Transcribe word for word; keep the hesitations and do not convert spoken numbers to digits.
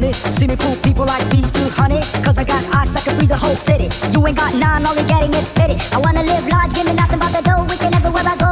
money. See me prove people like bees to honey. Cause I got eyes that can freeze a whole city. You ain't got none, all you're getting is pity. I wanna live large, give me nothing but the dough. We can everywhere I go.